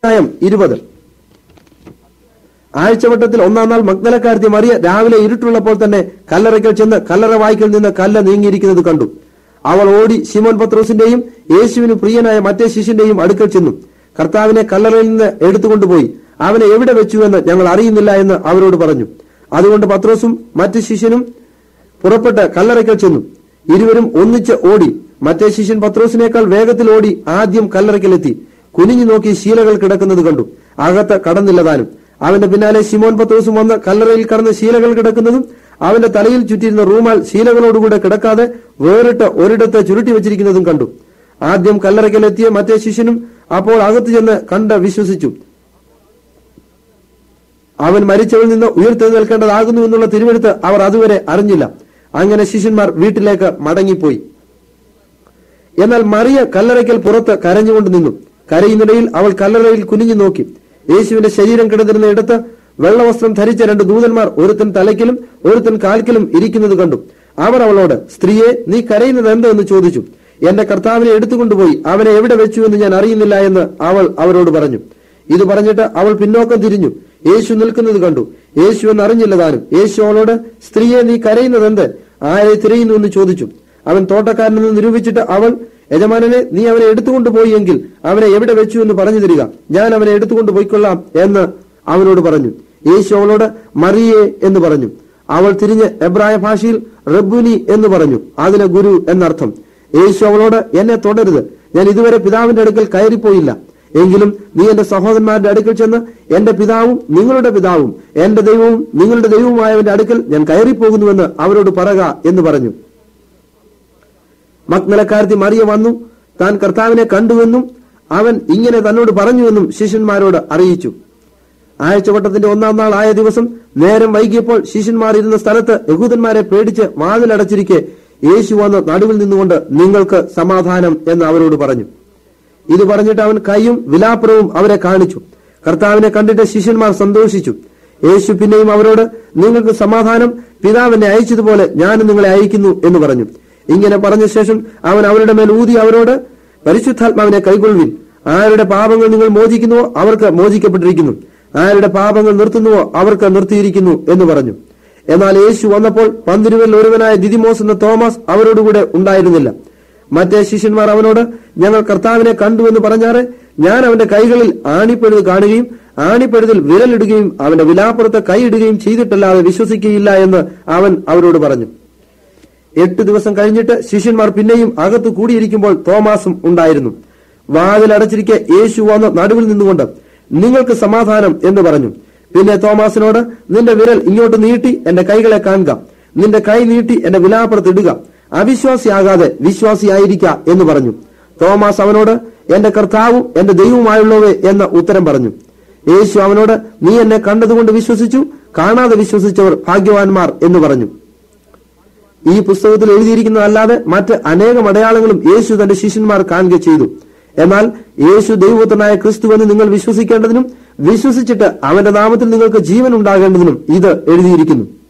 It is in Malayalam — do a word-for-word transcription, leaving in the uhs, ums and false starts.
ഇരുപത്. ആഴ്ചവട്ടത്തിൽ ഒന്നാം നാൾ മഗ്ദലക്കാരത്തി മറിയ രാവിലെ ഇരുട്ടുള്ളപ്പോൾ തന്നെ കല്ലറയ്ക്കൽ ചെന്ന് കല്ലറ വായ്ക്കൽ നിന്ന് കല്ല് നീങ്ങിയിരിക്കുന്നത് കണ്ടു. അവൾ ഓടി ശിമോൻ പത്രോസിന്റെയും യേശുവിന് പ്രിയനായ മറ്റേ ശിഷ്യന്റെയും അടുക്കൽ ചെന്നു. കർത്താവിനെ കല്ലറയിൽ നിന്ന് എടുത്തുകൊണ്ടുപോയി അവനെ എവിടെ വെച്ചുവെന്ന് ഞങ്ങൾ അറിയുന്നില്ല എന്ന് അവരോട് പറഞ്ഞു. അതുകൊണ്ട് പത്രോസും മറ്റു ശിഷ്യനും പുറപ്പെട്ട് കല്ലറയ്ക്കൽ ചെന്നു. ഇരുവരും ഒന്നിച്ച് ഓടി. മറ്റേ ശിഷ്യൻ പത്രോസിനേക്കാൾ വേഗത്തിൽ ഓടി ആദ്യം കല്ലറയ്ക്കലെത്തി. കുനിഞ്ഞു നോക്കി ശീലകൾ കിടക്കുന്നത് കണ്ടു. അകത്ത് കടന്നില്ലതാനും. അവന്റെ പിന്നാലെ ശിമോൻ പത്രോസും വന്ന് കല്ലറയിൽ കടന്ന് ശീലകൾ കിടക്കുന്നതും അവന്റെ തലയിൽ ചുറ്റിയിരുന്ന റൂമാൽ ശീലകളോടുകൂടെ കിടക്കാതെ വേറിട്ട് ഒരിടത്ത് ചുരുട്ടി വെച്ചിരിക്കുന്നതും കണ്ടു. ആദ്യം കല്ലറയ്ക്കലെത്തിയ മറ്റേ ശിഷ്യനും അപ്പോൾ അകത്ത് ചെന്ന് കണ്ട് വിശ്വസിച്ചു. അവൻ മരിച്ചവരിൽ നിന്ന് ഉയർത്തെഴുന്നേൽക്കേണ്ടതാകുന്നു എന്നുള്ള തിരുവെഴുത്ത് അവർ അതുവരെ അറിഞ്ഞില്ല. അങ്ങനെ ശിഷ്യന്മാർ വീട്ടിലേക്ക് മടങ്ങിപ്പോയി. എന്നാൽ മറിയ കല്ലറയ്ക്കൽ പുറത്ത് കരഞ്ഞുകൊണ്ട് നിന്നു. കരയുന്നിടയിൽ അവൾ കല്ലറയിൽ കുനിഞ്ഞു നോക്കി. യേശുവിന്റെ ശരീരം കിടന്നിരുന്ന ഇടത്ത് വെള്ളവസ്ത്രം ധരിച്ച രണ്ട് ദൂതന്മാർ ഒരുത്തൻ തലയ്ക്കലും ഒരുത്തൻ കാൽക്കലും ഇരിക്കുന്നത് കണ്ടു. അവർ അവളോട്, സ്ത്രീയെ, നീ കരയുന്നത് എന്തെന്ന് ചോദിച്ചു. എന്റെ കർത്താവിനെ എടുത്തുകൊണ്ടുപോയി അവനെ എവിടെ വെച്ചു എന്ന് ഞാൻ അറിയുന്നില്ല എന്ന് അവൾ അവരോട് പറഞ്ഞു. ഇത് പറഞ്ഞിട്ട് അവൾ പിന്നോക്കം തിരിഞ്ഞു. യേശു നിൽക്കുന്നത് കണ്ടു. യേശു എന്ന് അറിഞ്ഞില്ല താനും. യേശു അവളോട്, സ്ത്രീയെ, നീ കരയുന്നത് എന്ത്? ആരെ തിരയുന്നു എന്ന് ചോദിച്ചു. അവൻ തോട്ടക്കാരനെന്ന് നിരൂപിച്ചിട്ട് അവൾ, യജമാനനെ, നീ അവനെ എടുത്തുകൊണ്ടുപോയി എങ്കിൽ അവനെ എവിടെ വെച്ചു എന്ന് പറഞ്ഞു തരിക, ഞാൻ അവനെ എടുത്തുകൊണ്ട് പോയിക്കൊള്ളാം എന്ന് അവനോട് പറഞ്ഞു. യേശു അവളോട്, മറിയേ എന്ന് പറഞ്ഞു. അവൾ തിരിഞ്ഞ് എബ്രായ ഭാഷയിൽ റബ്ബുനി എന്ന് പറഞ്ഞു. അതിന് ഗുരു എന്നർത്ഥം. യേശു അവളോട്, എന്നെ തുടരുത്, ഞാൻ ഇതുവരെ പിതാവിന്റെ അടുക്കൽ കയറിപ്പോയില്ല. എങ്കിലും നീ എന്റെ സഹോദരന്മാരുടെ അടുക്കൽ ചെന്ന് എന്റെ പിതാവും നിങ്ങളുടെ പിതാവും എന്റെ ദൈവവും നിങ്ങളുടെ ദൈവവുമായവന്റെ അടുക്കൽ ഞാൻ കയറിപ്പോകുന്നുവെന്ന് അവരോട് പറക എന്ന് പറഞ്ഞു. മഗ്ദലക്കാരത്തി മറിയ വന്നു താൻ കർത്താവിനെ കണ്ടുവെന്നും അവൻ ഇങ്ങനെ തന്നോട് പറഞ്ഞുവെന്നും ശിഷ്യന്മാരോട് അറിയിച്ചു. ആഴ്ചവട്ടത്തിന്റെ ഒന്നാം നാൾ ആയ ദിവസം നേരം വൈകിയപ്പോൾ ശിഷ്യന്മാർ ഇരുന്ന സ്ഥലത്ത് യഹൂദന്മാരെ പേടിച്ച് വാതിലടച്ചിരിക്കെ യേശു വന്ന് നടുവിൽ നിന്നുകൊണ്ട്, നിങ്ങൾക്ക് സമാധാനം എന്ന് അവരോട് പറഞ്ഞു. ഇത് പറഞ്ഞിട്ട് അവൻ കൈയും വിലാപ്പുറവും അവരെ കാണിച്ചു. കർത്താവിനെ കണ്ടിട്ട് ശിഷ്യന്മാർ സന്തോഷിച്ചു. യേശു പിന്നെയും അവരോട്, നിങ്ങൾക്ക് സമാധാനം, പിതാവിനെ അയച്ചതുപോലെ ഞാനും നിങ്ങളെ അയക്കുന്നു എന്ന് പറഞ്ഞു. ഇങ്ങനെ പറഞ്ഞ ശേഷം അവൻ അവരുടെ മേൽ ഊതി അവരോട്, പരിശുദ്ധാത്മാവിനെ കൈക്കൊള്ളുവിൻ. ആരുടെ പാപങ്ങൾ നിങ്ങൾ മോചിക്കുന്നുവോ അവർക്ക് മോചിക്കപ്പെട്ടിരിക്കുന്നു, ആരുടെ പാപങ്ങൾ നിർത്തുന്നുവോ അവർക്ക് നിർത്തിയിരിക്കുന്നു എന്ന് പറഞ്ഞു. എന്നാൽ യേശു വന്നപ്പോൾ പന്തിരുവരിൽ ഒരുവനായ ദിദിമോസ് എന്ന തോമസ് അവരോടുകൂടെ ഉണ്ടായിരുന്നില്ല. മറ്റേ ശിഷ്യന്മാർ അവനോട്, ഞങ്ങൾ കർത്താവിനെ കണ്ടു എന്ന് പറഞ്ഞാറ് ഞാൻ അവന്റെ കൈകളിൽ ആണിപ്പഴുത് കാണുകയും ആണിപ്പഴുതിൽ വിരലിടുകയും അവന്റെ വിലാപ്പുറത്ത് കൈയിടുകയും ചെയ്തിട്ടല്ലാതെ വിശ്വസിക്കുകയില്ല എന്ന് അവൻ അവരോട് പറഞ്ഞു. എട്ട് ദിവസം കഴിഞ്ഞിട്ട് ശിഷ്യന്മാർ പിന്നെയും അകത്തു കൂടിയിരിക്കുമ്പോൾ തോമാസും ഉണ്ടായിരുന്നു. വാതിലടച്ചിരിക്കെ യേശു വന്ന് നടുവിൽ നിന്നുകൊണ്ട്, നിങ്ങൾക്ക് സമാധാനം എന്ന് പറഞ്ഞു. പിന്നെ തോമാസിനോട്, നിന്റെ വിരൽ ഇങ്ങോട്ട് നീട്ടി എന്റെ കൈകളെ കാണുക, നിന്റെ കൈ നീട്ടി എന്റെ വിലാപ്പുറത്ത് ഇടുക, അവിശ്വാസിയാകാതെ വിശ്വാസിയായിരിക്ക എന്ന് പറഞ്ഞു. തോമാസ് അവനോട്, എന്റെ കർത്താവും എന്റെ ദൈവവുമായുള്ളവേ എന്ന് ഉത്തരം പറഞ്ഞു. യേശു അവനോട്, നീ എന്നെ കണ്ടതുകൊണ്ട് വിശ്വസിച്ചു, കാണാതെ വിശ്വസിച്ചവർ ഭാഗ്യവാന്മാർ എന്ന് പറഞ്ഞു. ഈ പുസ്തകത്തിൽ എഴുതിയിരിക്കുന്നതല്ലാതെ മറ്റ് അനേകം അടയാളങ്ങളും യേശു തന്റെ ശിഷ്യന്മാർ കാണുക ചെയ്തു. എന്നാൽ യേശു ദൈവപുത്രനായ ക്രിസ്തുവെന്ന് നിങ്ങൾ വിശ്വസിക്കേണ്ടതിനും വിശ്വസിച്ചിട്ട് അവന്റെ നാമത്തിൽ നിങ്ങൾക്ക് ജീവൻ ഉണ്ടാകേണ്ടതിനും ഇത് എഴുതിയിരിക്കുന്നു.